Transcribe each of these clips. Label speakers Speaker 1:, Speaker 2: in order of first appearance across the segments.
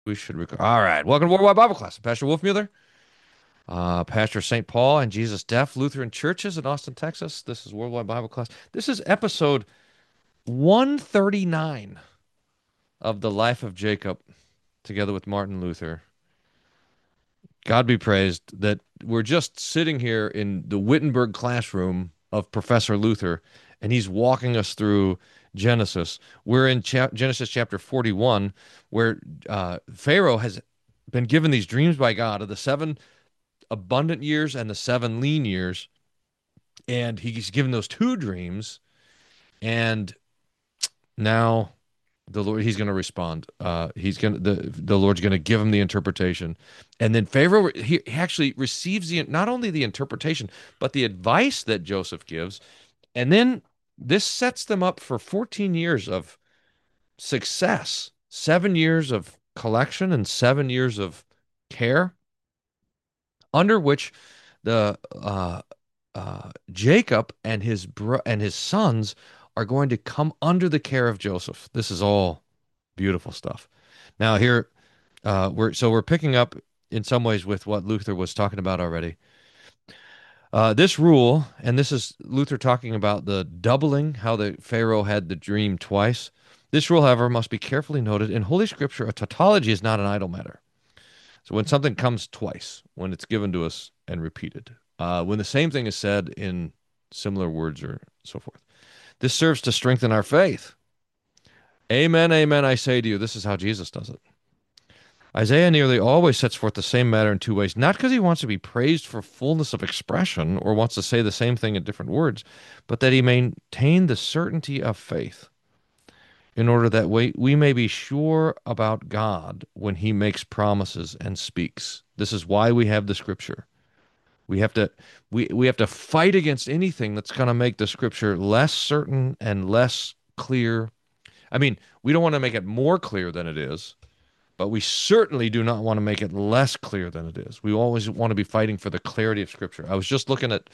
Speaker 1: We should record. All right. Welcome to Worldwide Bible Class. I'm Pastor Wolfmueller, pastor of St. Paul and Jesus Deaf Lutheran Churches in Austin, Texas. This is Worldwide Bible Class. This is episode 139 of the life of Jacob, together with Martin Luther. God be praised that we're just sitting here in the Wittenberg classroom of Professor Luther, and he's walking us through Genesis. We're in Genesis chapter 41, where Pharaoh has been given these dreams by God of the seven abundant years and the seven lean years. And he's given those two dreams. And now he's going to respond. The Lord's going to give him the interpretation. And then Pharaoh, he actually receives not only the interpretation, but the advice that Joseph gives. And then this sets them up for 14 years of success, 7 years of collection and 7 years of care, under which the Jacob and his sons are going to come under the care of Joseph. This is all beautiful stuff. Now here we're picking up in some ways with what Luther was talking about already. This rule, and this is Luther talking about the doubling, how the Pharaoh had the dream twice. This rule, however, must be carefully noted. In Holy Scripture, a tautology is not an idle matter. So when something comes twice, when it's given to us and repeated, when the same thing is said in similar words or so forth, this serves to strengthen our faith. Amen, amen, I say to you. This is how Jesus does it. Isaiah nearly always sets forth the same matter in two ways, not because he wants to be praised for fullness of expression or wants to say the same thing in different words, but that he maintain the certainty of faith in order that we may be sure about God when he makes promises and speaks. This is why we have the scripture. We have to we have to fight against anything that's going to make the scripture less certain and less clear. I mean, we don't want to make it more clear than it is, but we certainly do not want to make it less clear than it is. We always want to be fighting for the clarity of scripture. I was just looking at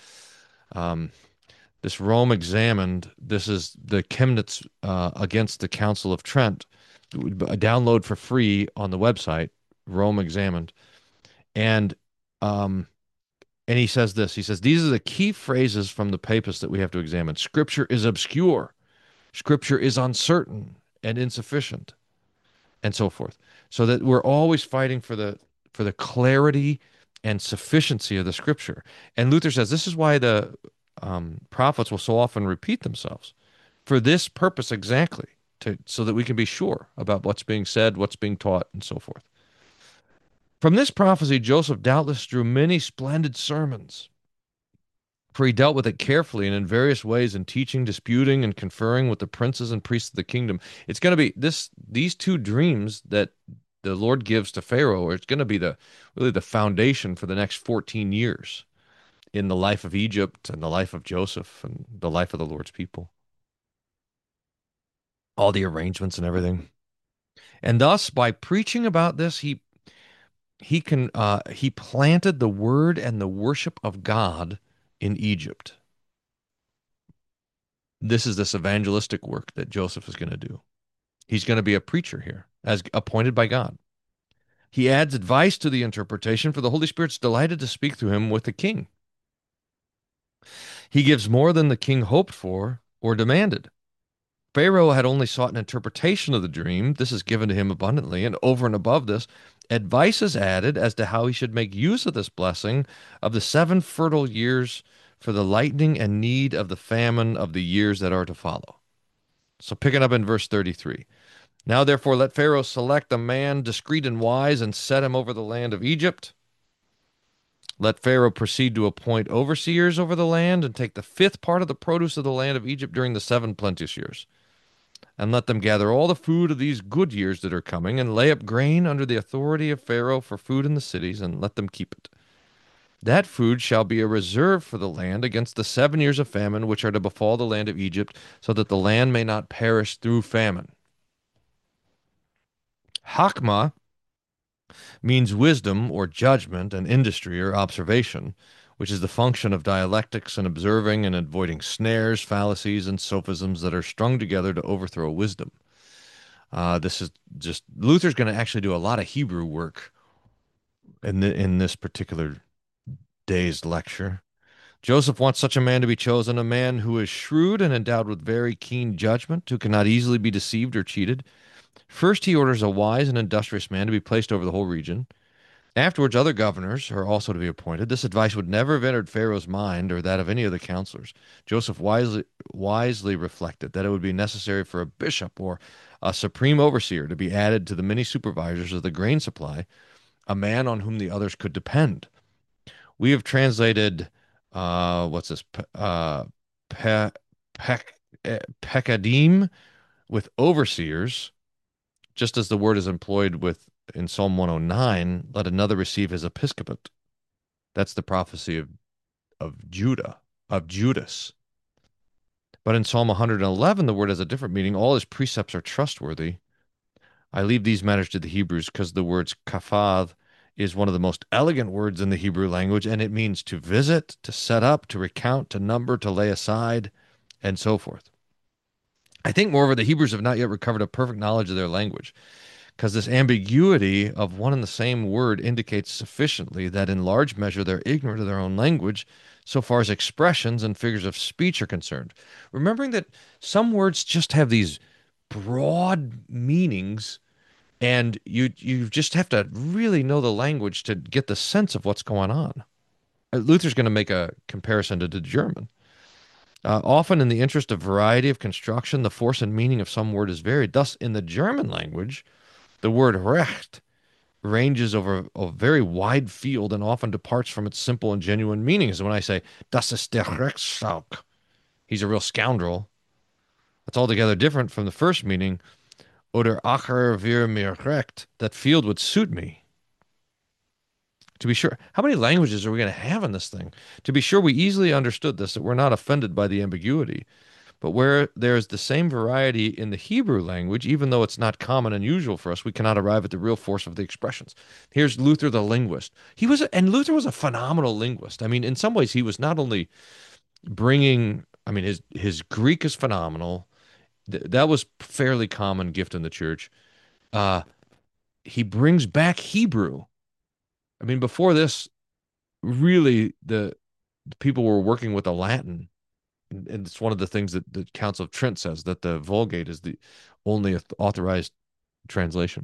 Speaker 1: this Rome Examined. This is the Chemnitz against the Council of Trent. A download for free on the website, Rome Examined. And um, and he says this. He says, these are the key phrases from the papists that we have to examine. Scripture is obscure. Scripture is uncertain and insufficient, and so forth. So that we're always fighting for the clarity and sufficiency of the Scripture. And Luther says this is why the prophets will so often repeat themselves for this purpose exactly, so that we can be sure about what's being said, what's being taught, and so forth. From this prophecy, Joseph doubtless drew many splendid sermons, for he dealt with it carefully and in various ways in teaching, disputing, and conferring with the princes and priests of the kingdom. It's going to be these two dreams that the Lord gives to Pharaoh, or it's going to be really the foundation for the next 14 years in the life of Egypt and the life of Joseph and the life of the Lord's people. All the arrangements and everything. And thus, by preaching about this, he planted the word and the worship of God in Egypt. This is this evangelistic work that Joseph is going to do. He's going to be a preacher here, as appointed by God. He adds advice to the interpretation, for the Holy Spirit's delighted to speak through him with the king. He gives more than the king hoped for or demanded. Pharaoh had only sought an interpretation of the dream. This is given to him abundantly, and over and above this, advice is added as to how he should make use of this blessing of the 7 fertile years for the lightening and need of the famine of the years that are to follow. So picking up in verse 33. Now therefore let Pharaoh select a man discreet and wise and set him over the land of Egypt. Let Pharaoh proceed to appoint overseers over the land and take the 5th part of the produce of the land of Egypt during the 7 plenteous years. And let them gather all the food of these good years that are coming, and lay up grain under the authority of Pharaoh for food in the cities, and let them keep it. That food shall be a reserve for the land against the 7 years of famine which are to befall the land of Egypt, so that the land may not perish through famine. Hakma means wisdom or judgment and industry or observation, which is the function of dialectics and observing and avoiding snares, fallacies, and sophisms that are strung together to overthrow wisdom. This is just Luther's going to actually do a lot of Hebrew work in this particular day's lecture. Joseph wants such a man to be chosen, a man who is shrewd and endowed with very keen judgment, who cannot easily be deceived or cheated. First, he orders a wise and industrious man to be placed over the whole region. Afterwards, other governors are also to be appointed. This advice would never have entered Pharaoh's mind or that of any of the counselors. Joseph wisely reflected that it would be necessary for a bishop or a supreme overseer to be added to the many supervisors of the grain supply, a man on whom the others could depend. We have translated, what's this? Pe, pek, pekadim with overseers, just as the word is employed with in Psalm 109, let another receive his episcopate. That's the prophecy of Judah, of Judas. But in Psalm 111, the word has a different meaning. All his precepts are trustworthy. I leave these matters to the Hebrews because the words kafad is one of the most elegant words in the Hebrew language, and it means to visit, to set up, to recount, to number, to lay aside, and so forth. I think, moreover, the Hebrews have not yet recovered a perfect knowledge of their language, because this ambiguity of one and the same word indicates sufficiently that in large measure they're ignorant of their own language so far as expressions and figures of speech are concerned. Remembering that some words just have these broad meanings and you just have to really know the language to get the sense of what's going on. Luther's going to make a comparison to the German. Often, in the interest of variety of construction, the force and meaning of some word is varied. Thus, in the German language, the word Recht ranges over a very wide field and often departs from its simple and genuine meanings. When I say, Das ist der Rechtsschalk, he's a real scoundrel, that's altogether different from the first meaning, Oder Acher wir mir recht, that field would suit me. To be sure, how many languages are we going to have in this thing? To be sure, we easily understood this, that we're not offended by the ambiguity. But where there is the same variety in the Hebrew language, even though it's not common and usual for us, we cannot arrive at the real force of the expressions. Here's Luther, the linguist. And Luther was a phenomenal linguist. I mean, in some ways, he was not only bringing, I mean, his Greek is phenomenal. That was fairly common gift in the church. Uh, he brings back Hebrew. I mean, before this, really, the people were working with the Latin. And it's one of the things that the Council of Trent says that the Vulgate is the only authorized translation.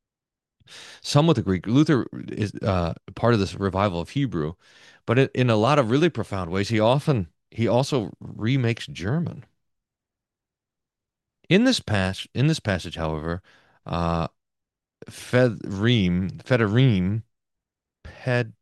Speaker 1: Some with the Greek. Luther is part of this revival of Hebrew, but in a lot of really profound ways, he also remakes German. In this passage, however, uh, Federim, Ped,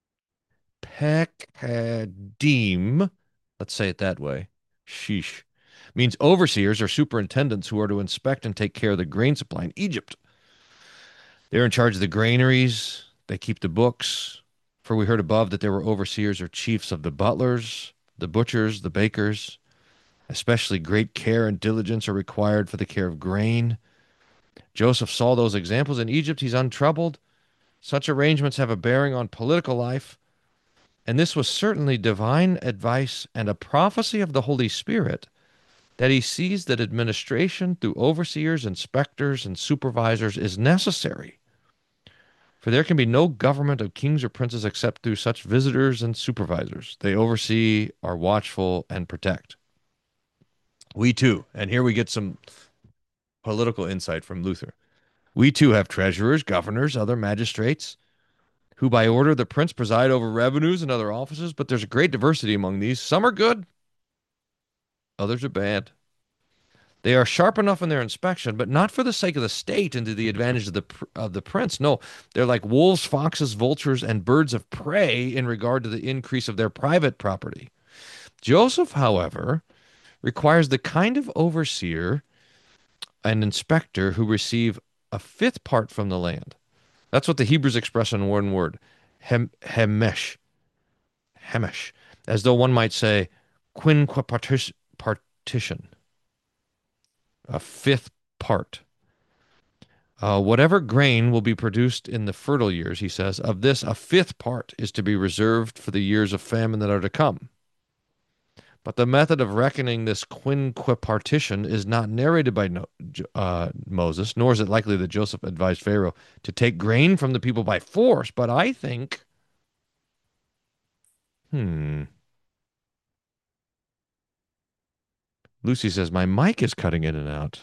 Speaker 1: Pekadim, let's say it that way, sheesh, means overseers or superintendents who are to inspect and take care of the grain supply in Egypt. They're in charge of the granaries, they keep the books. For we heard above that there were overseers or chiefs of the butlers, the butchers, the bakers. Especially great care and diligence are required for the care of grain. Joseph saw those examples in Egypt. He's untroubled. Such arrangements have a bearing on political life. And this was certainly divine advice and a prophecy of the Holy Spirit that he sees that administration through overseers, inspectors, and supervisors is necessary. For there can be no government of kings or princes except through such visitors and supervisors. They oversee, are watchful, and protect. We too, and here we get some political insight from Luther. We too have treasurers, governors, other magistrates, who by order of the prince preside over revenues and other offices, but there's a great diversity among these. Some are good, others are bad. They are sharp enough in their inspection, but not for the sake of the state and to the advantage of the prince. No, they're like wolves, foxes, vultures, and birds of prey in regard to the increase of their private property. Joseph, however, requires the kind of overseer and inspector who receive a fifth part from the land. That's what the Hebrews express in one word, hemesh, hemesh, as though one might say quinque partition, a fifth part. Whatever grain will be produced in the fertile years, he says, of this a fifth part is to be reserved for the years of famine that are to come. But the method of reckoning this quinquipartition is not narrated by Moses, nor is it likely that Joseph advised Pharaoh to take grain from the people by force. But I think, hmm, Lucy says, my mic is cutting in and out.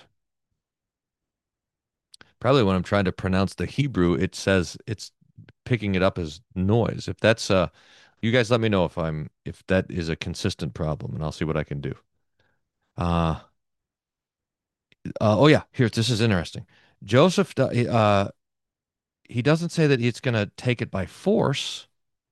Speaker 1: Probably when I'm trying to pronounce the Hebrew, it says it's picking it up as noise. If that's you guys let me know if that is a consistent problem and I'll see what I can do. Uh, oh yeah, here this is interesting. Joseph he doesn't say that he's going to take it by force,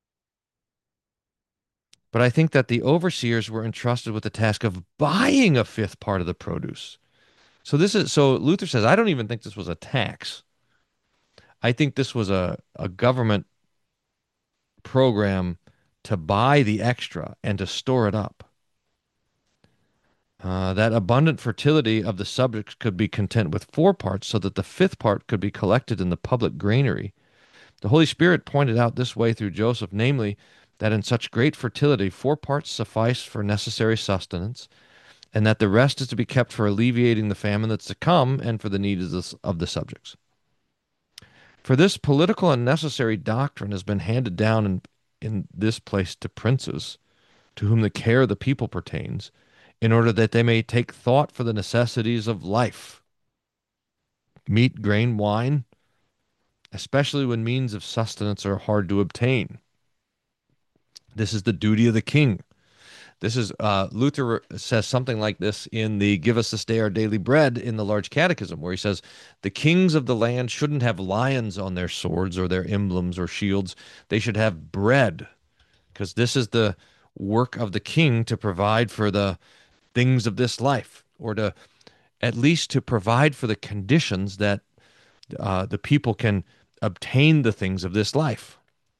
Speaker 1: but I think that the overseers were entrusted with the task of buying a fifth part of the produce. So Luther says I don't even think this was a tax. I think this was a government program to buy the extra and to store it up. That abundant fertility of the subjects could be content with four parts, so that the fifth part could be collected in the public granary. The Holy Spirit pointed out this way through Joseph, namely, that in such great fertility, four parts suffice for necessary sustenance, and that the rest is to be kept for alleviating the famine that's to come and for the needs of the subjects. For this political and necessary doctrine has been handed down in this place to princes, to whom the care of the people pertains, in order that they may take thought for the necessities of life, meat, grain, wine, especially when means of sustenance are hard to obtain. This is the duty of the king. This is Luther says something like this in the "Give us this day our daily bread" in the Large Catechism, where he says the kings of the land shouldn't have lions on their swords or their emblems or shields. They should have bread, because this is the work of the king to provide for the things of this life, or to at least to provide for the conditions that the people can obtain the things of this life: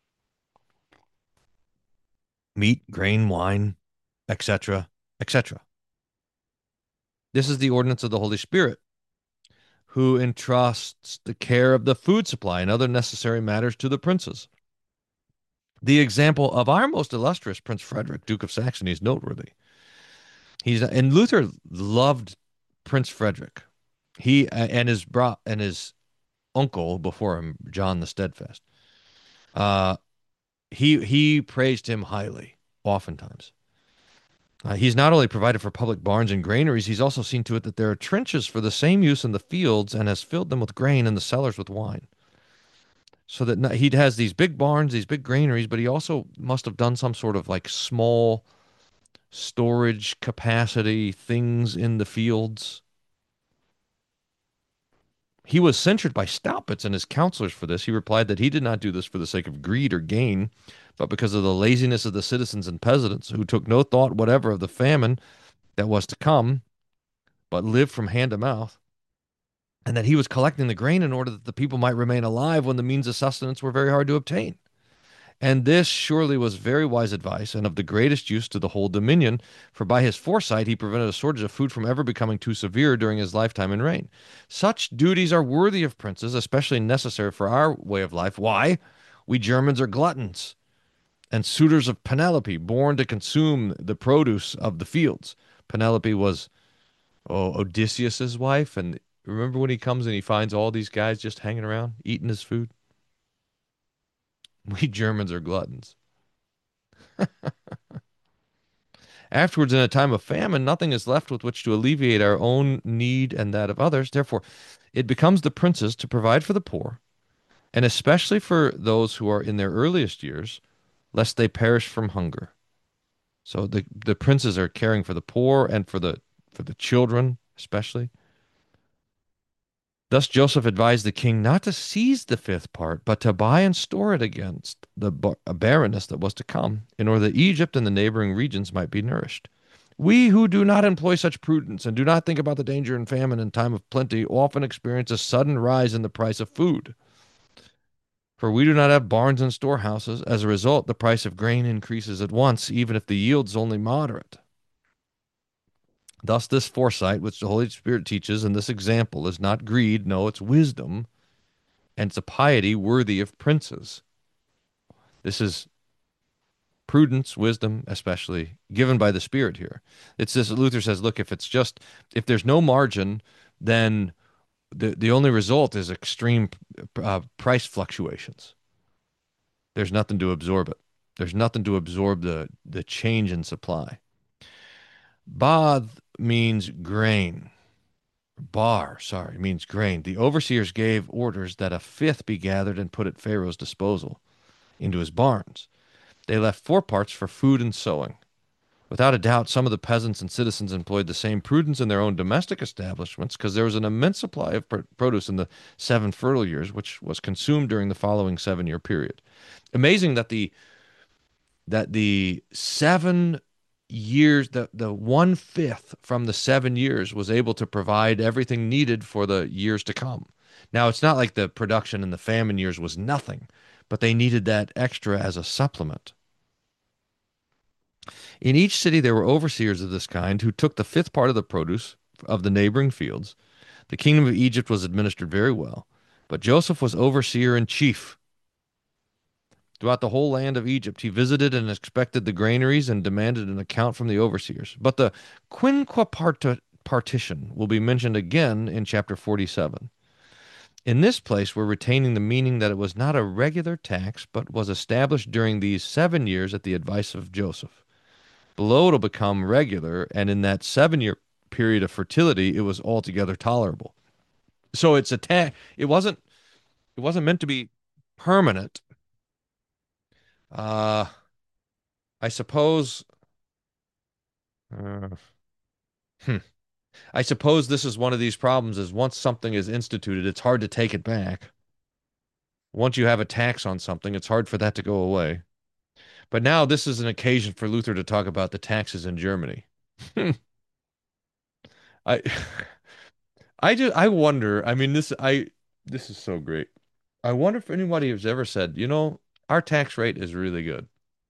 Speaker 1: meat, grain, wine, etc., etc. This is the ordinance of the Holy Spirit, who entrusts the care of the food supply and other necessary matters to the princes. The example of our most illustrious Prince Frederick, Duke of Saxony, is noteworthy. And Luther loved Prince Frederick. He and his uncle before him, John the Steadfast. Uh, he praised him highly, oftentimes. He's not only provided for public barns and granaries, he's also seen to it that there are trenches for the same use in the fields, and has filled them with grain and the cellars with wine. So that he has these big barns, these big granaries, but he also must have done some sort of like small storage capacity things in the fields. He was censured by Staupitz and his counselors for this. He replied that he did not do this for the sake of greed or gain, but because of the laziness of the citizens and peasants, who took no thought whatever of the famine that was to come, but lived from hand to mouth, and that he was collecting the grain in order that the people might remain alive when the means of sustenance were very hard to obtain. And this surely was very wise advice, and of the greatest use to the whole dominion, for by his foresight he prevented a shortage of food from ever becoming too severe during his lifetime and reign. Such duties are worthy of princes, especially necessary for our way of life. Why? We Germans are gluttons and suitors of Penelope, born to consume the produce of the fields. Penelope was Odysseus's wife, and remember when he comes and he finds all these guys just hanging around eating his food? We Germans are gluttons. Afterwards, in a time of famine, nothing is left with which to alleviate our own need and that of others. Therefore, it becomes the princes to provide for the poor, and especially for those who are in their earliest years, lest they perish from hunger. So the princes are caring for the poor and for the children, especially. Thus Joseph advised the king not to seize the fifth part, but to buy and store it against the barrenness that was to come, in order that Egypt and the neighboring regions might be nourished. We who do not employ such prudence and do not think about the danger and famine in time of plenty often experience a sudden rise in the price of food. For we do not have barns and storehouses. As a result, the price of grain increases at once, even if the yield's only moderate. Thus, this foresight, which the Holy Spirit teaches in this example, is not greed, no, it's wisdom, and it's a piety worthy of princes. This is prudence, wisdom, especially given by the Spirit here. It's this Luther says, look, if there's no margin, then the only result is extreme price fluctuations. There's nothing to absorb it. There's nothing to absorb the change in supply. Bath means grain. Bar, sorry, means grain. The overseers gave orders that a fifth be gathered and put at Pharaoh's disposal into his barns. They left four parts for food and sowing. Without a doubt, some of the peasants and citizens employed the same prudence in their own domestic establishments because there was an immense supply of produce in the 7 fertile years, which was consumed during the following 7 year period. Amazing that the 7 years, the 1/5 from the 7 years was able to provide everything needed for the years to come. Now, it's not like the production in the famine years was nothing, but they needed that extra as a supplement. In each city, there were overseers of this kind who took the fifth part of the produce of the neighboring fields. The kingdom of Egypt was administered very well, but Joseph was overseer in chief. Throughout the whole land of Egypt, he visited and inspected the granaries and demanded an account from the overseers. But the quinquepartition will be mentioned again in chapter 47. In this place, we're retaining the meaning that it was not a regular tax, but was established during these 7 years at the advice of Joseph. Below it'll become regular, and in that 7 year period of fertility, it was altogether tolerable. So it's a tax. It wasn't meant to be permanent. Uh, I suppose. Uh, hmm. I suppose this is one of these problems is once something is instituted, it's hard to take it back. Once you have a tax on something, it's hard for that to go away. But now this is an occasion for Luther to talk about the taxes in Germany. I I wonder, I mean this is so great. I wonder if anybody has ever said, our tax rate is really good.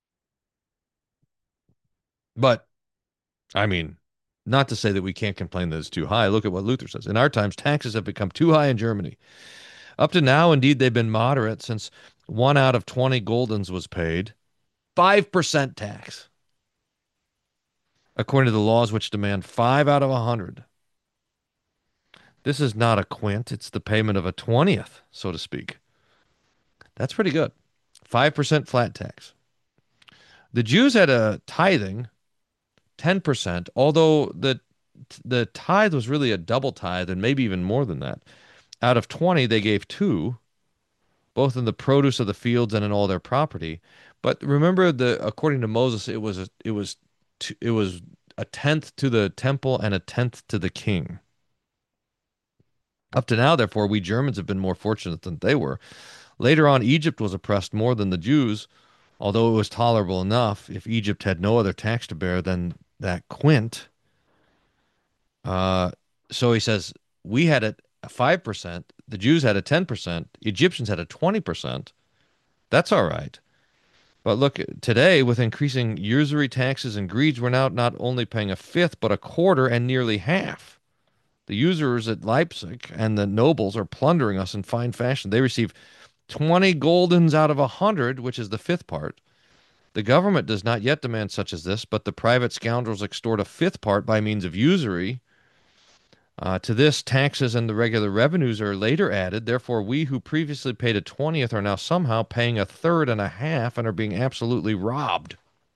Speaker 1: But I mean, not to say that we can't complain that it's too high. Look at what Luther says. In our times, taxes have become too high in Germany. Up to now, indeed, they've been moderate since 1 out of 20 guldens was paid. 5% tax, according to the laws which demand 5 out of 100. This is not a quint, it's the payment of a 20th, so to speak. That's pretty good. 5% flat tax. The Jews had a tithing, 10%, although the tithe was really a double tithe and maybe even more than that. Out of 20, they gave 2, both in the produce of the fields and in all their property. But remember, according to Moses, it was a tenth to the temple and a tenth to the king. Up to now, therefore, we Germans have been more fortunate than they were. Later on, Egypt was oppressed more than the Jews, although it was tolerable enough if Egypt had no other tax to bear than that quint. Uh, so he says we had a 5%, the Jews had a 10%, Egyptians had a 20%. That's all right. But look, today, with increasing usury taxes and greeds, we're now not only paying a fifth, but a quarter and nearly half. The usurers at Leipzig and the nobles are plundering us in fine fashion. They receive 20 guldens out of 100, which is the fifth part. The government does not yet demand such as this, but the private scoundrels extort a fifth part by means of usury. To this, taxes and the regular revenues are later added. Therefore, we who previously paid a 20th are now somehow paying a third and a half and are being absolutely robbed.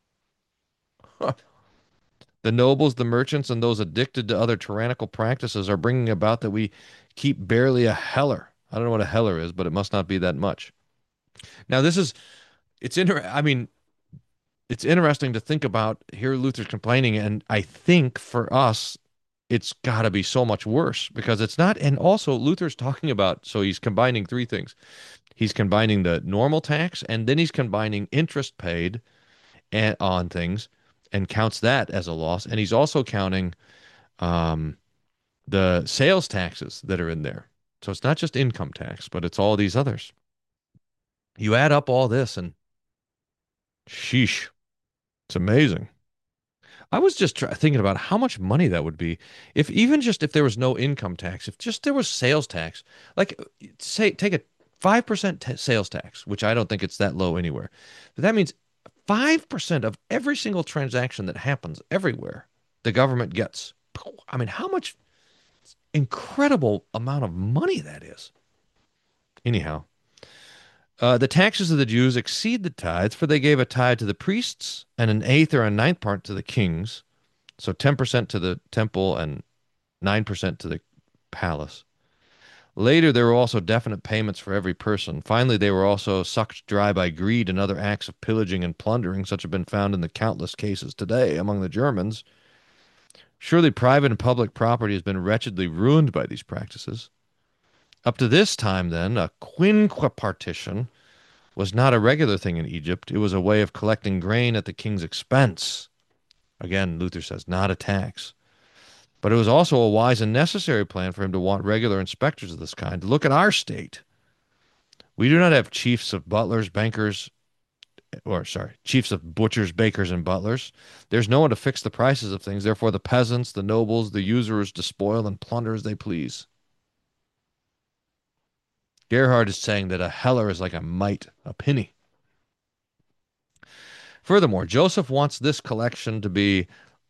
Speaker 1: The nobles, the merchants, and those addicted to other tyrannical practices are bringing about that we keep barely a heller. I don't know what a heller is, but it must not be that much. Now, I mean, it's interesting to think about here Luther's complaining, and I think for us, it's got to be so much worse because it's not. And also, Luther's talking about, so he's combining three things. He's combining the normal tax, and then he's combining interest paid on things and counts that as a loss. And he's also counting um, the sales taxes that are in there. So it's not just income tax, but it's all these others. You add up all this and sheesh, it's amazing. I was just thinking about how much money that would be if even just if there was no income tax, if just there was sales tax, like say take a 5% sales tax, which I don't think it's that low anywhere. But that means 5% of every single transaction that happens everywhere, the government gets. I mean, how much incredible amount of money that is. Anyhow, the taxes of the Jews exceed the tithes, for they gave a tithe to the priests and an eighth or a ninth part to the kings. So 10% to the temple and 9% to the palace. Later, there were also definite payments for every person. Finally, they were also sucked dry by greed and other acts of pillaging and plundering, such have been found in the countless cases today among the Germans. Surely private and public property has been wretchedly ruined by these practices. Up to this time, then, a quinquepartition was not a regular thing in Egypt. It was a way of collecting grain at the king's expense. Again, Luther says, not a tax. But it was also a wise and necessary plan for him to want regular inspectors of this kind. Look at our state. We do not have chiefs of butlers, bankers, or sorry, chiefs of butchers, bakers, and butlers. There's no one to fix the prices of things. Therefore, the peasants, the nobles, the usurers despoil and plunder as they please. Gerhard is saying that a heller is like a mite, a penny. Furthermore, Joseph wants this collection to be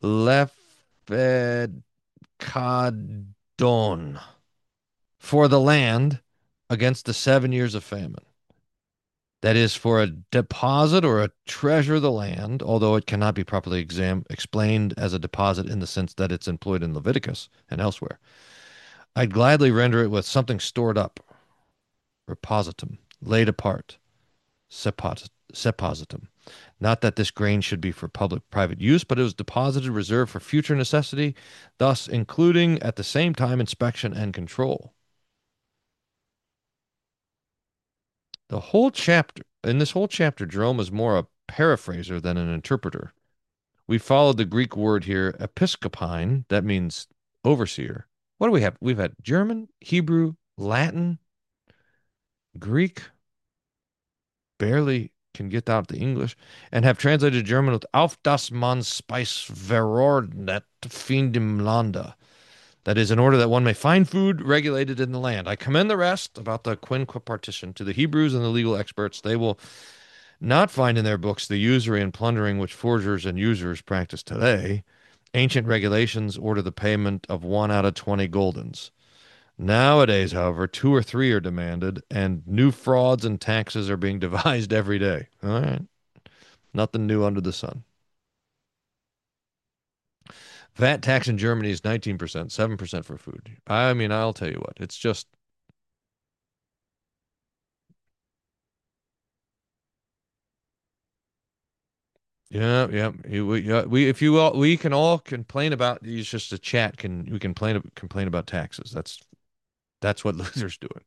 Speaker 1: lefed kadon for the land against the 7 years of famine. That is for a deposit or a treasure of the land, although it cannot be properly explained as a deposit in the sense that it's employed in Leviticus and elsewhere. I'd gladly render it with something stored up, repositum, laid apart, sepositum. Not that this grain should be for public private use, but it was deposited, reserved for future necessity, thus including at the same time inspection and control. In this whole chapter, Jerome is more a paraphraser than an interpreter. We followed the Greek word here, episkopine, that means overseer. What do we have? We've had German, Hebrew, Latin, Greek, barely can get out the English, and have translated German with auf das man Speis verordnet findem Lande. That is, in order that one may find food regulated in the land. I commend the rest about the quinquepartition to the Hebrews and the legal experts. They will not find in their books the usury and plundering which forgers and usurers practice today. Ancient regulations order the payment of 1 out of 20 guldens. Nowadays, however, 2 or 3 are demanded, and new frauds and taxes are being devised every day. All right. Nothing new under the sun. VAT tax in Germany is 19%, 7% for food. I mean, I'll tell you what, it's just, yeah, yeah. If you all, we can all complain about, it's just a chat, we complain about taxes. That's what Luther's doing.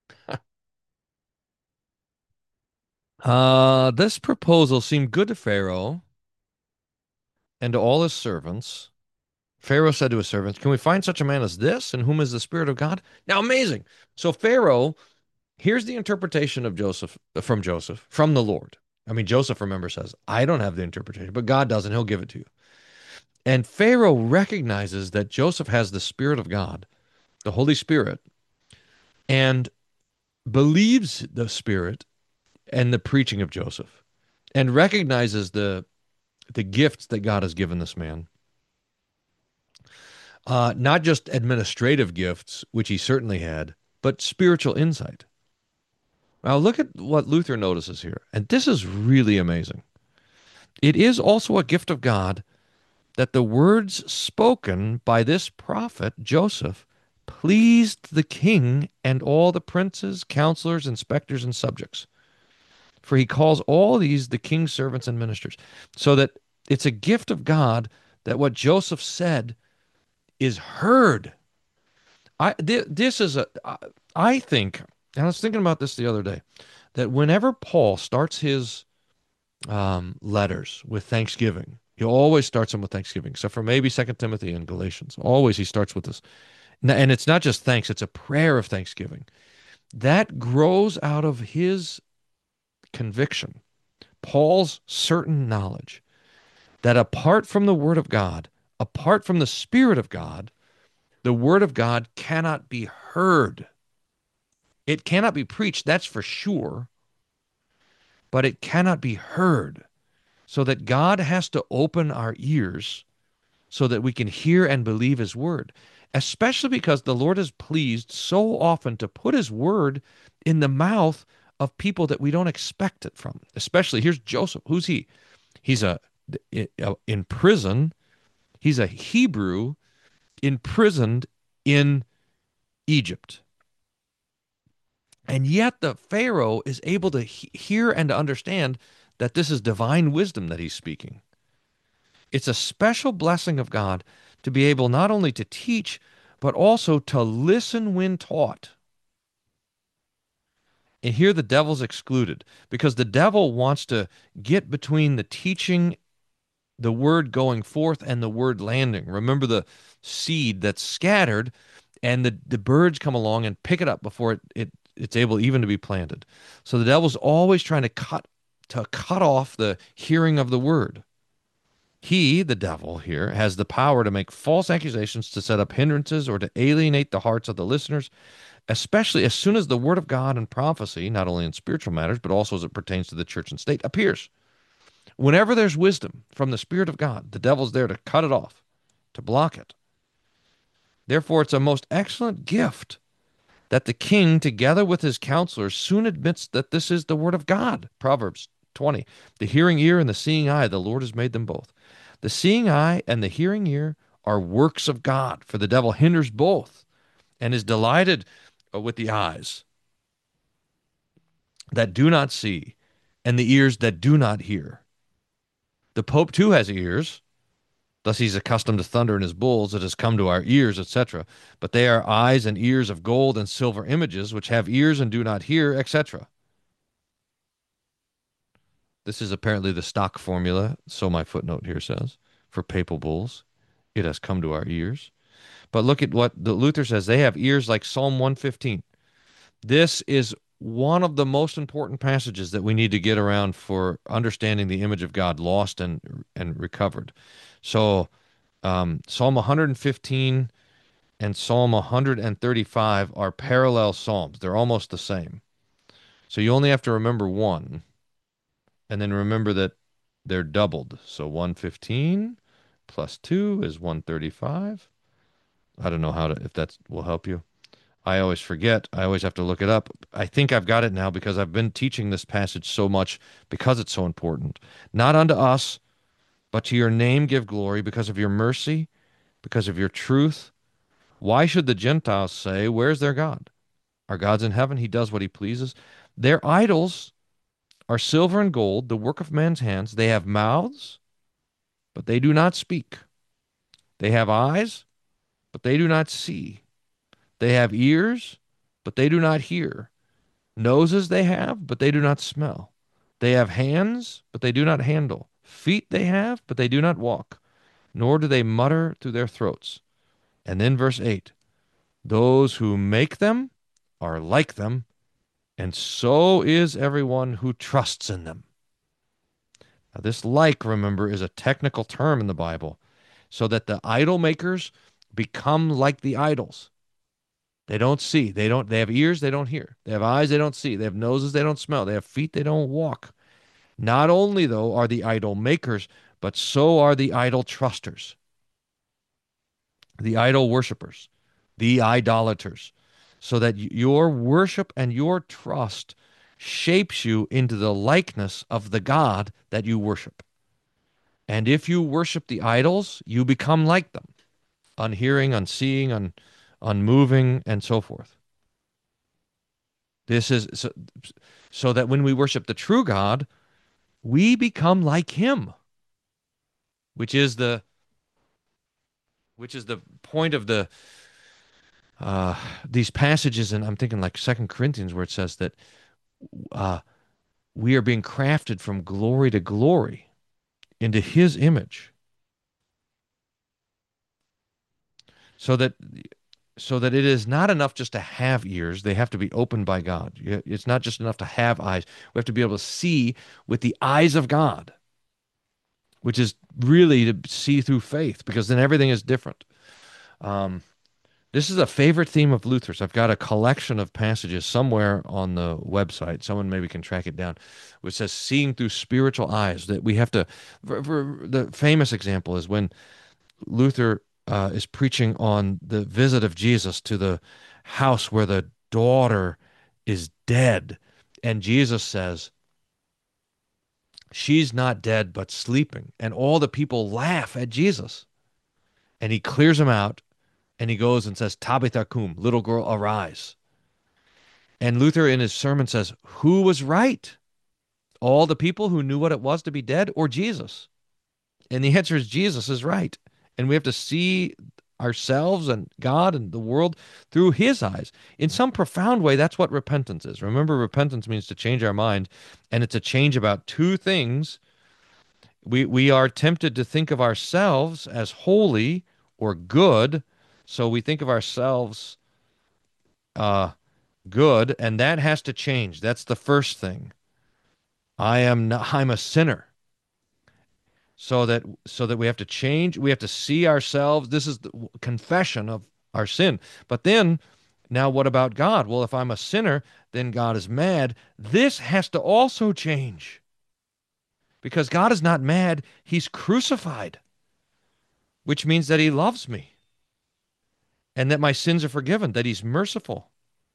Speaker 1: This proposal seemed good to Pharaoh and to all his servants. Pharaoh said to his servants, "Can we find such a man as this, in whom is the Spirit of God?" Now, amazing. So Pharaoh, here's the interpretation of Joseph from the Lord. I mean, Joseph, remember, says, "I don't have the interpretation, but God does, and He'll give it to you." And Pharaoh recognizes that Joseph has the Spirit of God, the Holy Spirit, and believes the Spirit and the preaching of Joseph, and recognizes the gifts that God has given this man. Not just administrative gifts, which he certainly had, but spiritual insight. Now, look at what Luther notices here, and this is really amazing. It is also a gift of God that the words spoken by this prophet, Joseph, pleased the king and all the princes, counselors, inspectors, and subjects. For he calls all these the king's servants and ministers. So that it's a gift of God that what Joseph said is heard. This is I think, and I was thinking about this the other day, that whenever Paul starts his letters with thanksgiving, he always starts them with thanksgiving. Except for maybe Second Timothy and Galatians. Always he starts with this, and it's not just thanks; it's a prayer of thanksgiving that grows out of his conviction, Paul's certain knowledge that apart from the Word of God, apart from the Spirit of God, the Word of God cannot be heard. It cannot be preached, that's for sure, but it cannot be heard. so that God has to open our ears so that we can hear and believe his word, especially because the Lord is pleased so often to put his word in the mouth of people that we don't expect it from. Especially, here's Joseph. Who's he? He's in prison. He's a Hebrew imprisoned in Egypt. And yet the Pharaoh is able to hear and to understand that this is divine wisdom that he's speaking. It's a special blessing of God to be able not only to teach, but also to listen when taught. And here the devil's excluded because the devil wants to get between the teaching, the word going forth, and the word landing. Remember the seed that's scattered, and the birds come along and pick it up before it's able even to be planted. So the devil's always trying to cut off the hearing of the word. He, the devil here, has the power to make false accusations, to set up hindrances, or to alienate the hearts of the listeners, especially as soon as the word of God and prophecy, not only in spiritual matters, but also as it pertains to the church and state, appears. Whenever there's wisdom from the Spirit of God, the devil's there to cut it off, to block it. Therefore, it's a most excellent gift that the king, together with his counselors, soon admits that this is the word of God. Proverbs 20. The hearing ear and the seeing eye, the Lord has made them both. The seeing eye and the hearing ear are works of God, for the devil hinders both and is delighted with the eyes that do not see and the ears that do not hear. The Pope too has ears, thus he's accustomed to thunder in his bulls that has come to our ears, etc. But they are eyes and ears of gold and silver images, which have ears and do not hear, etc. This is apparently the stock formula, so my footnote here says, for papal bulls. It has come to our ears. But look at what the Luther says. They have ears like Psalm 115. This is one of the most important passages that we need to get around for understanding the image of God lost and recovered. So Psalm 115 and Psalm 135 are parallel psalms. They're almost the same. So you only have to remember one, and then remember that they're doubled. So 115 plus 2 is 135. I don't know if that will help you. I always forget. I always have to look it up. I think I've got it now because I've been teaching this passage so much because it's so important. Not unto us, but to your name give glory because of your mercy, because of your truth. Why should the Gentiles say, where's their God? Our God's in heaven. He does what he pleases. Their idols are silver and gold, the work of man's hands. They have mouths, but they do not speak. They have eyes, but they do not see. They have ears, but they do not hear. Noses they have, but they do not smell. They have hands, but they do not handle. Feet they have, but they do not walk, nor do they mutter through their throats. And then verse 8, those who make them are like them, and so is everyone who trusts in them. Now, this like, remember, is a technical term in the Bible, so that the idol makers become like the idols. They don't see. They have ears, they don't hear. They have eyes, they don't see. They have noses, they don't smell. They have feet, they don't walk. Not only, though, are the idol makers, but so are the idol trusters, the idol worshipers, the idolaters, so that your worship and your trust shapes you into the likeness of the God that you worship. And if you worship the idols, you become like them, unhearing, unseeing, unmoving, and so forth. This is so that when we worship the true God, we become like him, which is the point of these passages, and I'm thinking like Second Corinthians, where it says that uh, we are being crafted from glory to glory into His image, so that it is not enough just to have ears; they have to be opened by God. It's not just enough to have eyes; we have to be able to see with the eyes of God, which is really to see through faith, because then everything is different. Um, This is a favorite theme of Luther's. I've got a collection of passages somewhere on the website. Someone maybe can track it down, which says seeing through spiritual eyes. That we have to. The famous example is when Luther is preaching on the visit of Jesus to the house where the daughter is dead, and Jesus says, "She's not dead, but sleeping." And all the people laugh at Jesus, and he clears them out. And he goes and says, Tabitha cum, little girl, arise. And Luther in his sermon says, who was right? All the people who knew what it was to be dead or Jesus? And the answer is Jesus is right. And we have to see ourselves and God and the world through his eyes. In some profound way, that's what repentance is. Remember, repentance means to change our mind, and it's a change about two things. We are tempted to think of ourselves as holy or good. So we think of ourselves uh, good, and that has to change. That's the first thing. I'm a sinner. So that we have to change, we have to see ourselves. This is the confession of our sin. But then now what about God? Well, if I'm a sinner, then God is mad. This has to also change because God is not mad, he's crucified, which means that he loves me and that my sins are forgiven, that he's merciful.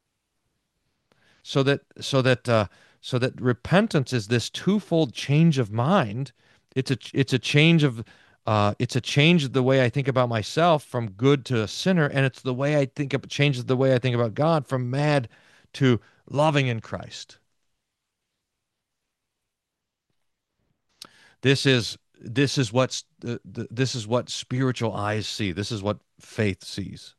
Speaker 1: So that repentance is this twofold change of mind. It's a change of it's a change of the way I think about myself from good to a sinner, and it's the way I think of changes the way I think about God from mad to loving in Christ. This is what spiritual eyes see. This is what faith sees.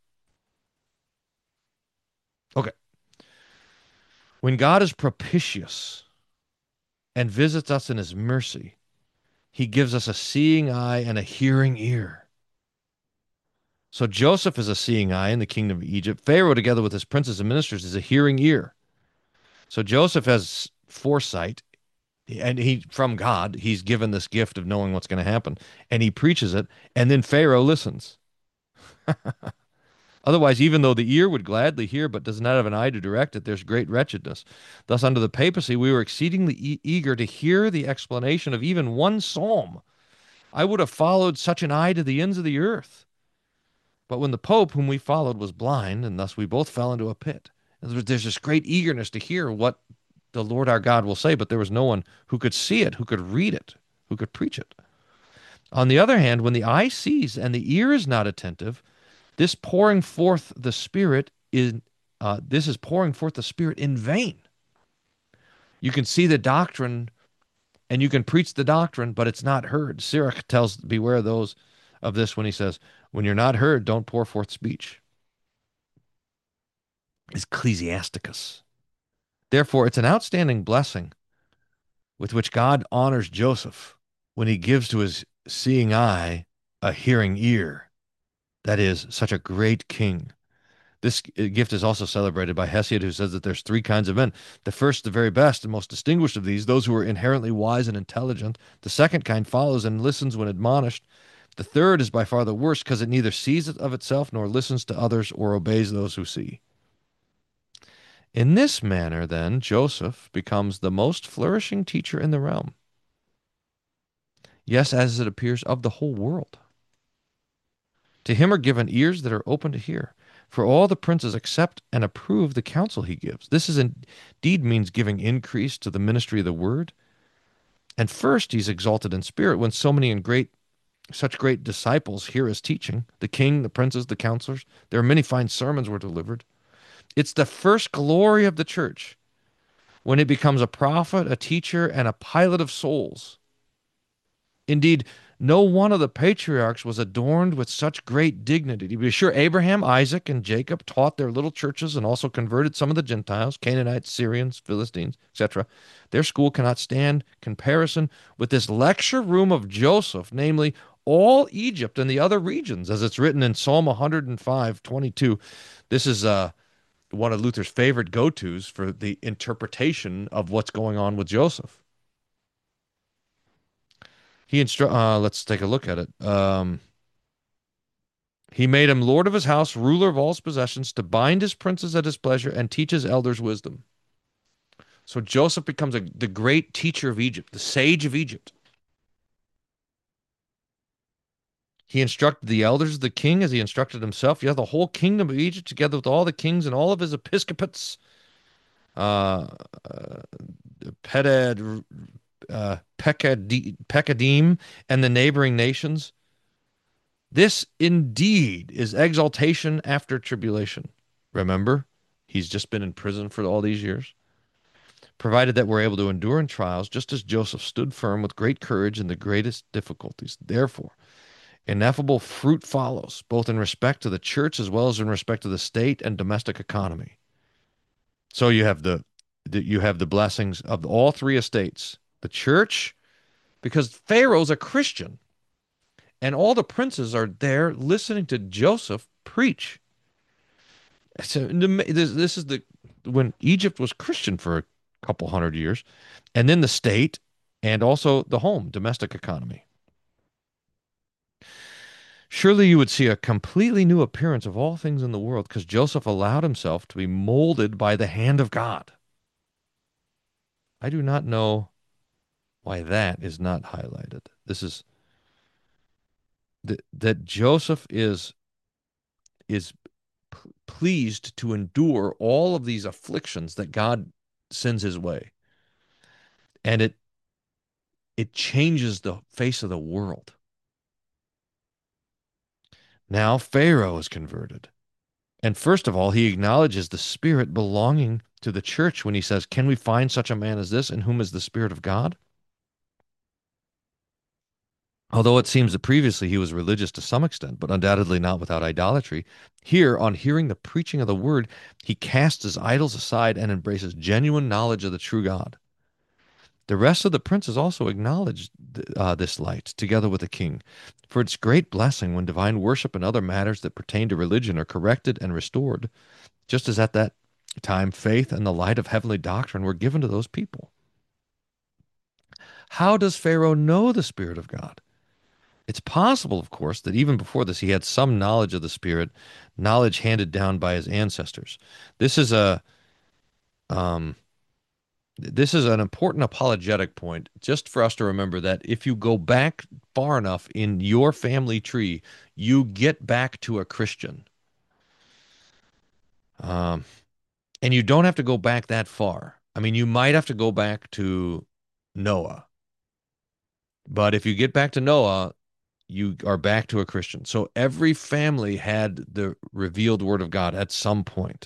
Speaker 1: Okay, when God is propitious and visits us in his mercy, he gives us a seeing eye and a hearing ear. So Joseph is a seeing eye in the kingdom of Egypt. Pharaoh, together with his princes and ministers, is a hearing ear. So Joseph has foresight, and he from God, he's given this gift of knowing what's going to happen, and he preaches it, and then Pharaoh listens. Otherwise, even though the ear would gladly hear, but does not have an eye to direct it, there's great wretchedness. Thus, under the papacy, we were exceedingly eager to hear the explanation of even one psalm. I would have followed such an eye to the ends of the earth. But when the Pope, whom we followed, was blind, and thus we both fell into a pit. There's this great eagerness to hear what the Lord our God will say, but there was no one who could see it, who could read it, who could preach it. On the other hand, when the eye sees and the ear is not attentive, this pouring forth the Spirit is pouring forth the Spirit in vain. You can see the doctrine and you can preach the doctrine, but it's not heard. Sirach tells, beware those of this when he says, when you're not heard, don't pour forth speech. Ecclesiasticus. Therefore, it's an outstanding blessing with which God honors Joseph when he gives to his seeing eye a hearing ear. That is, such a great king. This gift is also celebrated by Hesiod, who says that there's three kinds of men. The first, the very best and most distinguished of these, those who are inherently wise and intelligent. The second kind follows and listens when admonished. The third is by far the worst because it neither sees it of itself nor listens to others or obeys those who see. In this manner, then, Joseph becomes the most flourishing teacher in the realm. Yes, as it appears, of the whole world. To him are given ears that are open to hear, for all the princes accept and approve the counsel he gives. This is indeed means giving increase to the ministry of the word. And first he's exalted in spirit when so many and such great disciples hear his teaching. The king, the princes, the counselors. There are many fine sermons were delivered. It's the first glory of the church when it becomes a prophet, a teacher, and a pilot of souls. Indeed, no one of the patriarchs was adorned with such great dignity. To be sure, Abraham, Isaac, and Jacob taught their little churches and also converted some of the Gentiles, Canaanites, Syrians, Philistines, etc. Their school cannot stand comparison with this lecture room of Joseph, namely all Egypt and the other regions, as it's written in Psalm 105:22. This is one of Luther's favorite go-tos for the interpretation of what's going on with Joseph. Let's take a look at it. He made him lord of his house, ruler of all his possessions, to bind his princes at his pleasure and teach his elders wisdom. So Joseph becomes the great teacher of Egypt, the sage of Egypt. He instructed the elders of the king as he instructed himself. You have the whole kingdom of Egypt together with all the kings and all of his episcopates, uh, uh, Pedad, Pekadim, and the neighboring nations. This indeed is exaltation after tribulation. Remember, he's just been in prison for all these years. Provided that we're able to endure in trials, just as Joseph stood firm with great courage in the greatest difficulties. Therefore, ineffable fruit follows, both in respect to the church as well as in respect to the state and domestic economy. So you have the blessings of all three estates. The church, because Pharaoh's a Christian, and all the princes are there listening to Joseph preach. So this is the when Egypt was Christian for a couple hundred years, and then the state and also the home, domestic economy. Surely you would see a completely new appearance of all things in the world because Joseph allowed himself to be molded by the hand of God. I do not know why that is not highlighted. This is that Joseph is pleased to endure all of these afflictions that God sends his way. And it changes the face of the world. Now Pharaoh is converted. And first of all, he acknowledges the spirit belonging to the church when he says, "Can we find such a man as this in whom is the Spirit of God?" Although it seems that previously he was religious to some extent, but undoubtedly not without idolatry, here, on hearing the preaching of the word, he casts his idols aside and embraces genuine knowledge of the true God. The rest of the princes also acknowledged this light, together with the king, for it's great blessing when divine worship and other matters that pertain to religion are corrected and restored, just as at that time faith and the light of heavenly doctrine were given to those people. How does Pharaoh know the Spirit of God? It's possible, of course, that even before this he had some knowledge of the Spirit, knowledge handed down by his ancestors. This is a um, this is an important apologetic point, just for us to remember that if you go back far enough in your family tree, you get back to a Christian. Um, and you don't have to go back that far. I mean, you might have to go back to Noah, but if you get back to Noah, you are back to a Christian. So every family had the revealed word of God at some point.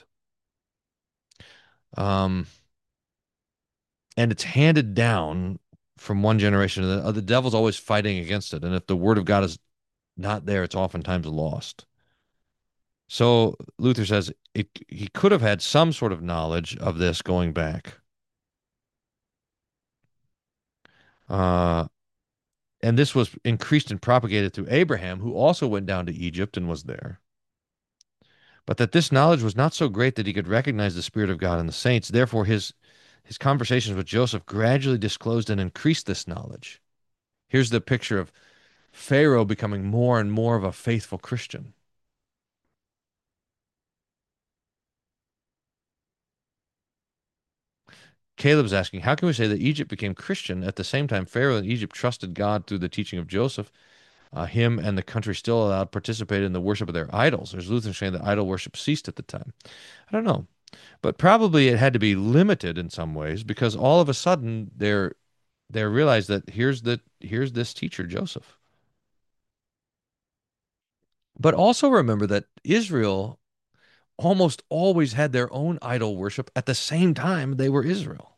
Speaker 1: Um, and it's handed down from one generation to the other. The devil's always fighting against it. And if the word of God is not there, it's oftentimes lost. So Luther says he could have had some sort of knowledge of this going back. Uh, and this was increased and propagated through Abraham, who also went down to Egypt and was there. But that this knowledge was not so great that he could recognize the Spirit of God in the saints. Therefore, his conversations with Joseph gradually disclosed and increased this knowledge. Here's the picture of Pharaoh becoming more and more of a faithful Christian. Caleb's asking, how can we say that Egypt became Christian at the same time Pharaoh and Egypt trusted God through the teaching of Joseph? Him and the country still allowed participated in the worship of their idols. There's Lutherans saying that idol worship ceased at the time. I don't know, but probably it had to be limited in some ways because all of a sudden they realized that here's this teacher Joseph. But also remember that Israel almost always had their own idol worship at the same time they were Israel.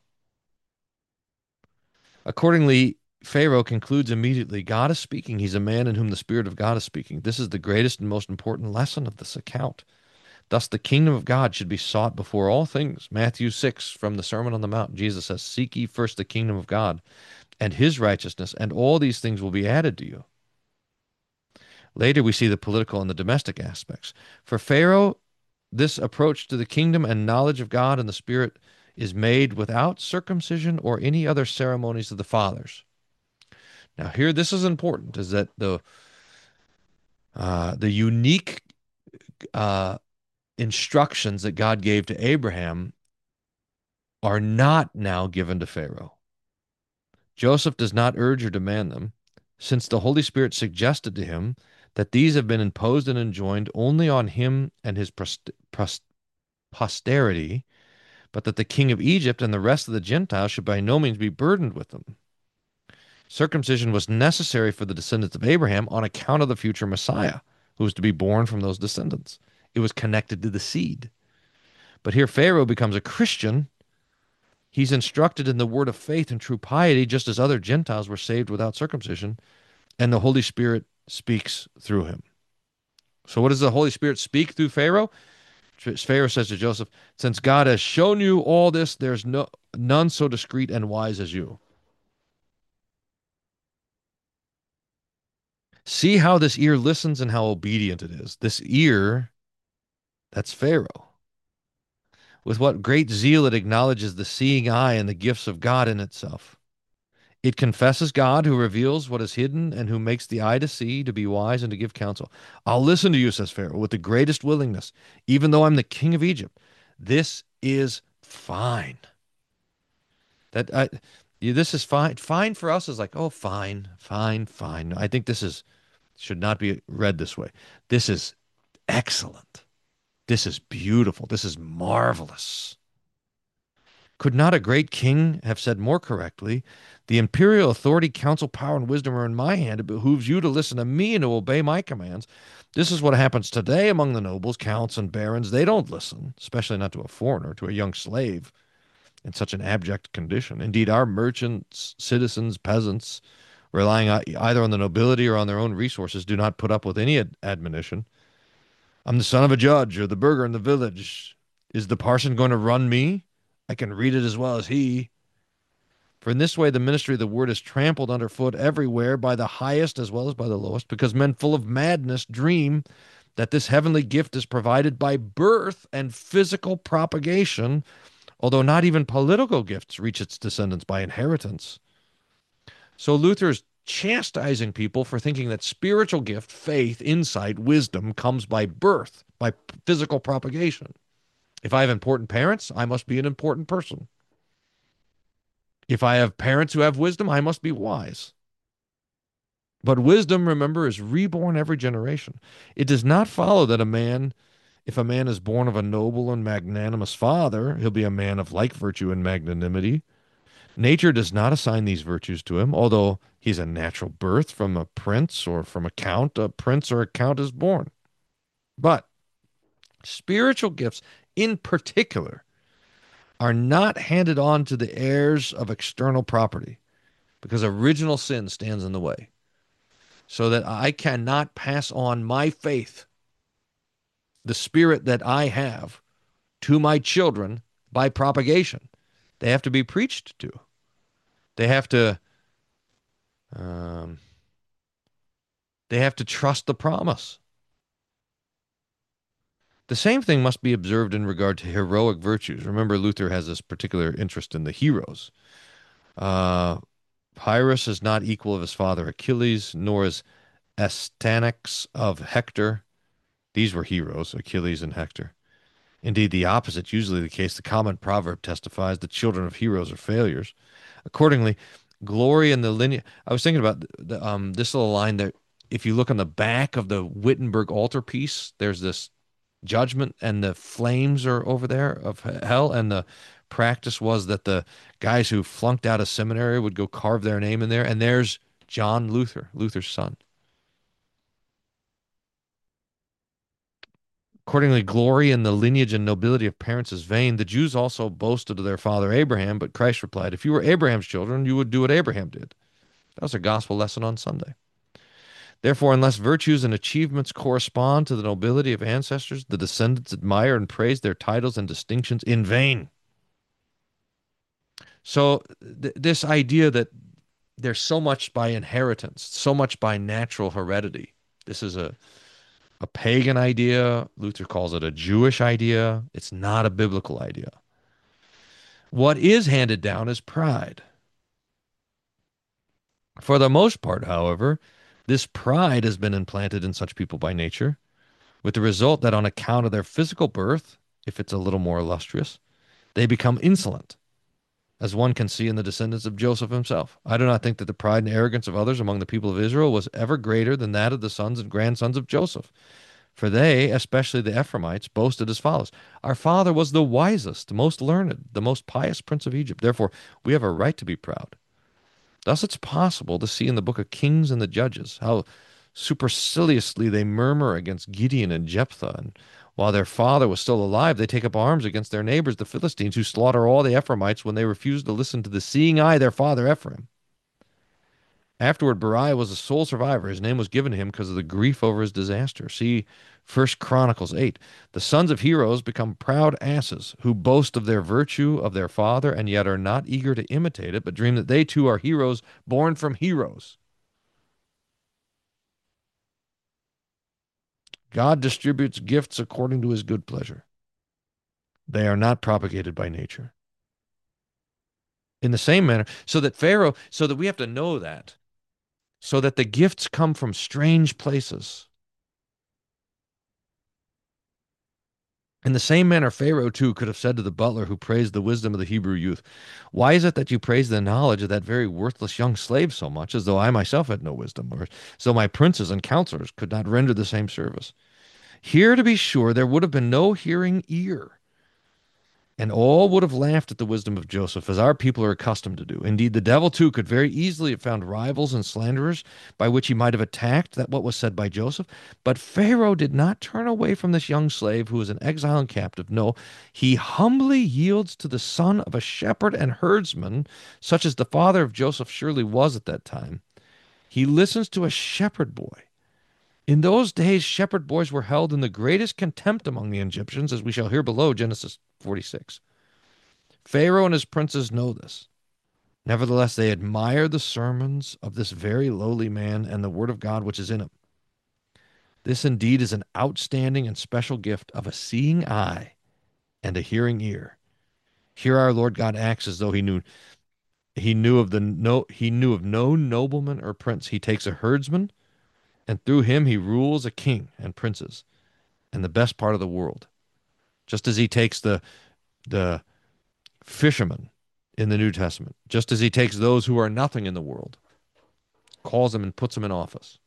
Speaker 1: Accordingly, Pharaoh concludes immediately, God is speaking. He's a man in whom the Spirit of God is speaking. This is the greatest and most important lesson of this account. Thus, the kingdom of God should be sought before all things. Matthew 6, from the Sermon on the Mount, Jesus says, "Seek ye first the kingdom of God and his righteousness, and all these things will be added to you." Later, we see the political and the domestic aspects. For Pharaoh, this approach to the kingdom and knowledge of God and the Spirit is made without circumcision or any other ceremonies of the fathers. Now, here, this is important, is that The unique uh, instructions that God gave to Abraham are not now given to Pharaoh. Joseph does not urge or demand them, since the Holy Spirit suggested to him that these have been imposed and enjoined only on him and his posterity, but that the king of Egypt and the rest of the Gentiles should by no means be burdened with them. Circumcision was necessary for the descendants of Abraham on account of the future Messiah, who was to be born from those descendants. It was connected to the seed. But here Pharaoh becomes a Christian. He's instructed in the word of faith and true piety, just as other Gentiles were saved without circumcision, and the Holy Spirit speaks through him. So, what does the Holy Spirit speak through Pharaoh? Pharaoh says to Joseph, "Since God has shown you all this, there's none so discreet and wise as you. See how this ear listens and how obedient it is." This ear, that's Pharaoh. With what great zeal it acknowledges the seeing eye and the gifts of God in itself. It confesses God who reveals what is hidden and who makes the eye to see, to be wise, and to give counsel. I'll listen to you, says Pharaoh, with the greatest willingness, even though I'm the king of Egypt. This is fine. That I, this is fine. Fine for us is like, oh, fine, fine, fine. I think this is should not be read this way. This is excellent. This is beautiful. This is marvelous. Could not a great king have said more correctly, "The imperial authority, counsel, power, and wisdom are in my hand. It behooves you to listen to me and to obey my commands." This is what happens today among the nobles, counts, and barons. They don't listen, especially not to a foreigner, to a young slave in such an abject condition. Indeed, our merchants, citizens, peasants, relying either on the nobility or on their own resources, do not put up with any admonition. I'm the son of a judge or the burgher in the village. Is the parson going to run me? I can read it as well as he. For in this way, the ministry of the word is trampled underfoot everywhere by the highest as well as by the lowest, because men full of madness dream that this heavenly gift is provided by birth and physical propagation, although not even political gifts reach its descendants by inheritance. So Luther is chastising people for thinking that spiritual gift, faith, insight, wisdom comes by birth, by physical propagation. If I have important parents, I must be an important person. If I have parents who have wisdom, I must be wise. But wisdom, remember, is reborn every generation. It does not follow that if a man is born of a noble and magnanimous father, he'll be a man of like virtue and magnanimity. Nature does not assign these virtues to him, although he's a natural birth from a prince or from a count. A prince or a count is born. But spiritual gifts, in particular, are not handed on to the heirs of external property because original sin stands in the way. So that I cannot pass on my faith, the spirit that I have, to my children by propagation. They have to be preached to. They have to um, they have to trust the promise. The same thing must be observed in regard to heroic virtues. Remember, Luther has this particular interest in the heroes. Uh, Pyrrhus is not equal of his father Achilles, nor is Astyanax of Hector. These were heroes, Achilles and Hector. Indeed, the opposite, usually the case. The common proverb testifies the children of heroes are failures. Accordingly, glory in the lineage. I was thinking about this little line that if you look on the back of the Wittenberg altarpiece, there's this judgment and the flames are over there of hell. And the practice was that the guys who flunked out of seminary would go carve their name in there. And there's John Luther, Luther's son. Accordingly, glory in the lineage and nobility of parents is vain. The Jews also boasted of their father Abraham, but Christ replied, "If you were Abraham's children, you would do what Abraham did." That was a gospel lesson on Sunday. Therefore, unless virtues and achievements correspond to the nobility of ancestors, the descendants admire and praise their titles and distinctions in vain. So, this idea that there's so much by inheritance, so much by natural heredity. This is a pagan idea. Luther calls it a Jewish idea. It's not a biblical idea. What is handed down is pride. For the most part, however, This pride has been implanted in such people by nature, with the result that on account of their physical birth, if it's a little more illustrious, they become insolent, as one can see in the descendants of Joseph himself. I do not think that the pride and arrogance of others among the people of Israel was ever greater than that of the sons and grandsons of Joseph. For they, especially the Ephraimites, boasted as follows: Our father was the wisest, the most learned, the most pious prince of Egypt. Therefore, we have a right to be proud. Thus, it's possible to see in the book of Kings and the Judges how superciliously they murmur against Gideon and Jephthah, and while their father was still alive, they take up arms against their neighbors, the Philistines, who slaughter all the Ephraimites when they refuse to listen to the seeing eye, their father Ephraim. Afterward, Beriah was the sole survivor. His name was given to him because of the grief over his disaster. See First Chronicles 8. The sons of heroes become proud asses who boast of their virtue of their father and yet are not eager to imitate it, but dream that they too are heroes born from heroes. God distributes gifts according to his good pleasure. They are not propagated by nature. In the same manner, so that Pharaoh, so that we have to know that, so that the gifts come from strange places. In the same manner, Pharaoh too could have said to the butler who praised the wisdom of the Hebrew youth, Why is it that you praise the knowledge of that very worthless young slave so much, as though I myself had no wisdom, or as though my princes and counselors could not render the same service? Here, to be sure, there would have been no hearing ear, and all would have laughed at the wisdom of Joseph, as our people are accustomed to do. Indeed, the devil too could very easily have found rivals and slanderers by which he might have attacked that what was said by Joseph. But Pharaoh did not turn away from this young slave who was an exile and captive. No, he humbly yields to the son of a shepherd and herdsman, such as the father of Joseph surely was at that time. He listens to a shepherd boy. In those days, shepherd boys were held in the greatest contempt among the Egyptians, as we shall hear below, Genesis 46. Pharaoh and his princes know this. Nevertheless, they admire the sermons of this very lowly man and the word of God which is in him. This indeed is an outstanding and special gift of a seeing eye and a hearing ear. Here our Lord God acts as though he knew of no nobleman or prince. He takes a herdsman, and through him he rules a king and princes and the best part of the world. Just as he takes the fishermen in the New Testament, just as he takes those who are nothing in the world, calls them and puts them in office.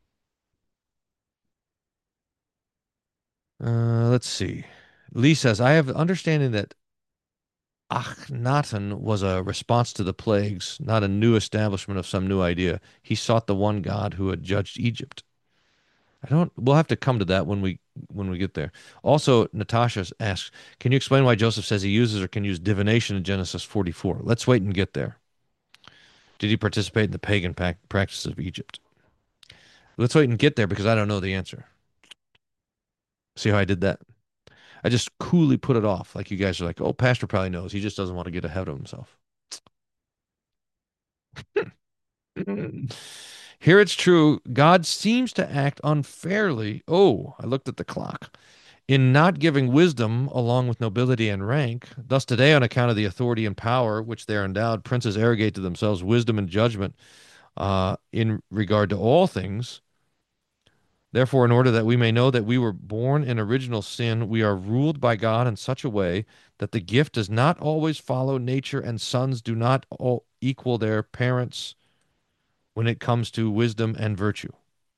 Speaker 1: Let's see. Lee says, I have understanding that Akhenaten was a response to the plagues, not a new establishment of some new idea. He sought the one God who had judged Egypt. I don't. We'll have to come to that when we get there. Also, Natasha asks, can you explain why Joseph says he uses or can use divination in Genesis 44? Let's wait and get there. Did he participate in the pagan practices of Egypt? Let's wait and get there because I don't know the answer. See how I did that? I just coolly put it off. Like you guys are like, oh, Pastor probably knows. He just doesn't want to get ahead of himself. Here it's true. God seems to act unfairly. Oh, I looked at the clock. In not giving wisdom along with nobility and rank. Thus, today, on account of the authority and power which they are endowed, princes arrogate to themselves wisdom and judgment in regard to all things. Therefore, in order that we may know that we were born in original sin, we are ruled by God in such a way that the gift does not always follow nature, and sons do not all equal their parents when it comes to wisdom and virtue.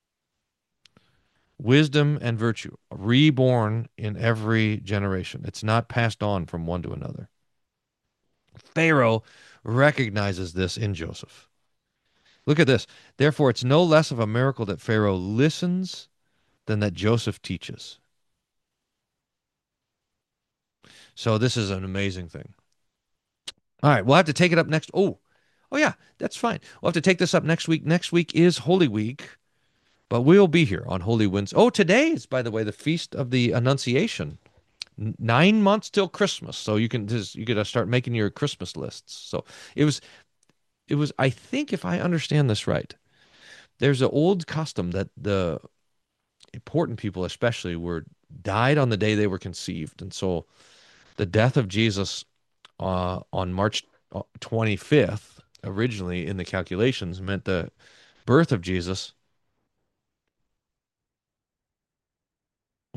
Speaker 1: Wisdom and virtue, reborn in every generation. It's not passed on from one to another. Pharaoh recognizes this in Joseph. Look at this. Therefore, it's no less of a miracle that Pharaoh listens than that Joseph teaches. So this is an amazing thing. All right, we'll have to take it up next. Oh yeah, that's fine. We'll have to take this up next week. Next week is Holy Week, but we'll be here on Holy Wednesday. Oh, today is, by the way, the Feast of the Annunciation. 9 months till Christmas, so you gotta start making your Christmas lists. So it was I think if I understand this right, there's an old custom that the important people especially were died on the day they were conceived, and so the death of Jesus on March 25th originally in the calculations meant the birth of Jesus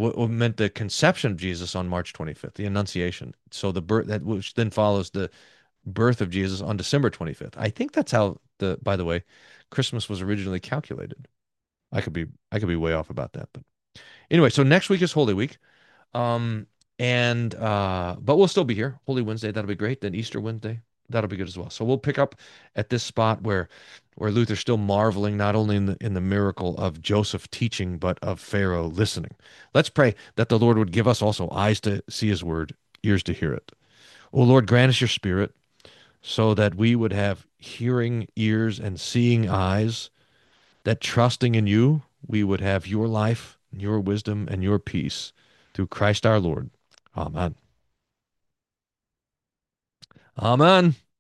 Speaker 1: what meant the conception of Jesus on March 25th, the Annunciation. So the birth that which then follows the birth of Jesus on December 25th. I think that's how by the way, Christmas was originally calculated. I could be way off about that, but anyway, so next week is Holy Week. Um, and but we'll still be here. Holy Wednesday, that'll be great. Then Easter Wednesday, that'll be good as well. So we'll pick up at this spot where Luther's still marveling not only in the miracle of Joseph teaching, but of Pharaoh listening. Let's pray that the Lord would give us also eyes to see his word, ears to hear it. O Lord, grant us your spirit so that we would have hearing ears and seeing eyes, that trusting in you, we would have your life, your wisdom, and your peace through Christ our Lord. Amen. Amen.